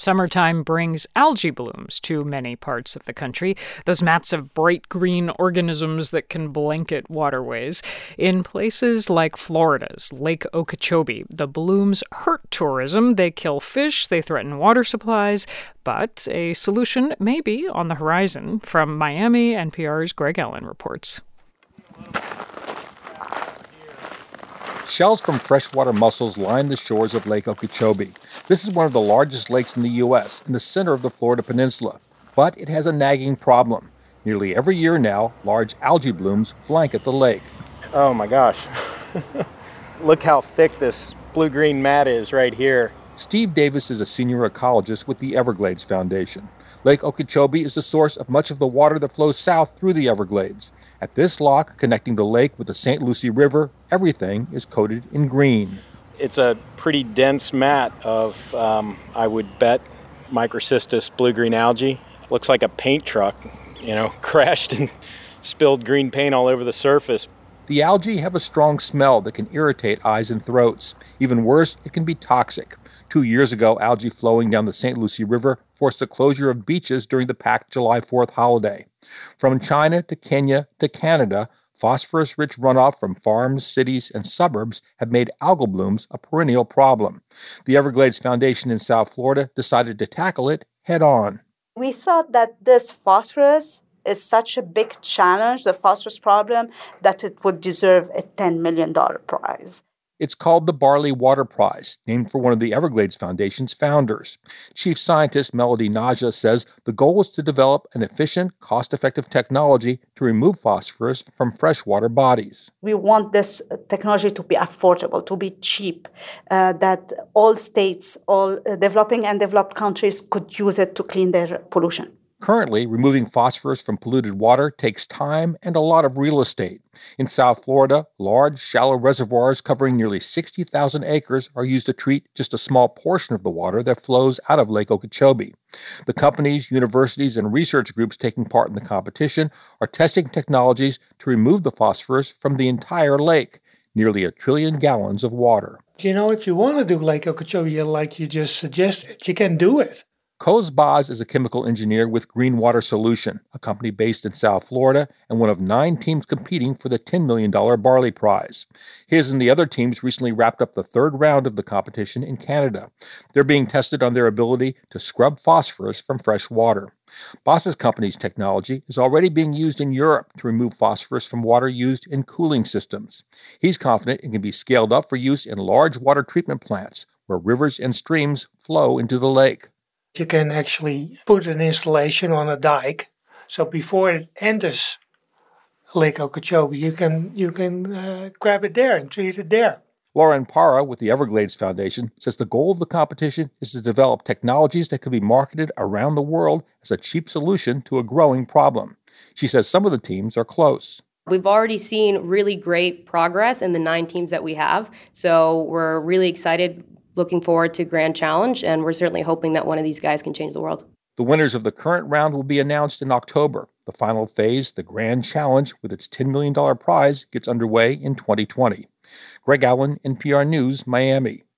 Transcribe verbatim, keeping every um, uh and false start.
Summertime brings algae blooms to many parts of the country, those mats of bright green organisms that can blanket waterways. In places like Florida's Lake Okeechobee, the blooms hurt tourism. They kill fish, they threaten water supplies, but a solution may be on the horizon. From Miami, N P R's Greg Allen reports. Shells from freshwater mussels line the shores of Lake Okeechobee. This is one of the largest lakes in the U S, in the center of the Florida Peninsula. But it has a nagging problem. Nearly every year now, large algae blooms blanket the lake. Oh my gosh. Look how thick this blue-green mat is right here. Steve Davis is a senior ecologist with the Everglades Foundation. Lake Okeechobee is the source of much of the water that flows south through the Everglades. At this lock connecting the lake with the Saint Lucie River, everything is coated in green. It's a pretty dense mat of, um, I would bet, Microcystis blue-green algae. Looks like a paint truck, you know, crashed and spilled green paint all over the surface. The algae have a strong smell that can irritate eyes and throats. Even worse, it can be toxic. Two years ago, algae flowing down the Saint Lucie River forced the closure of beaches during the packed July fourth holiday. From China to Kenya to Canada, phosphorus-rich runoff from farms, cities, and suburbs have made algal blooms a perennial problem. The Everglades Foundation in South Florida decided to tackle it head-on. We thought that this phosphorus is such a big challenge, the phosphorus problem, that it would deserve a ten million dollars prize. It's called the Barley Water Prize, named for one of the Everglades Foundation's founders. Chief Scientist Melody Naja says the goal is to develop an efficient, cost-effective technology to remove phosphorus from freshwater bodies. We want this technology to be affordable, to be cheap, uh, that all states, all uh, developing and developed countries could use it to clean their pollution. Currently, removing phosphorus from polluted water takes time and a lot of real estate. In South Florida, large, shallow reservoirs covering nearly sixty thousand acres are used to treat just a small portion of the water that flows out of Lake Okeechobee. The companies, universities, and research groups taking part in the competition are testing technologies to remove the phosphorus from the entire lake, nearly a trillion gallons of water. You know, if you want to do Lake Okeechobee like you just suggested, you can do it. Koz Baz is a chemical engineer with Green Water Solution, a company based in South Florida and one of nine teams competing for the ten million dollars Barley Prize. His and the other teams recently wrapped up the third round of the competition in Canada. They're being tested on their ability to scrub phosphorus from fresh water. Baz's company's technology is already being used in Europe to remove phosphorus from water used in cooling systems. He's confident it can be scaled up for use in large water treatment plants where rivers and streams flow into the lake. You can actually put an installation on a dike, so before it enters Lake Okeechobee, you can you can uh, grab it there and treat it there. Lauren Parra with the Everglades Foundation says the goal of the competition is to develop technologies that can be marketed around the world as a cheap solution to a growing problem. She says some of the teams are close. We've already seen really great progress in the nine teams that we have, so we're really excited. Looking forward to Grand Challenge, and we're certainly hoping that one of these guys can change the world. The winners of the current round will be announced in October. The final phase, the Grand Challenge, with its ten million dollars prize, gets underway in twenty twenty. Greg Allen, N P R News, Miami.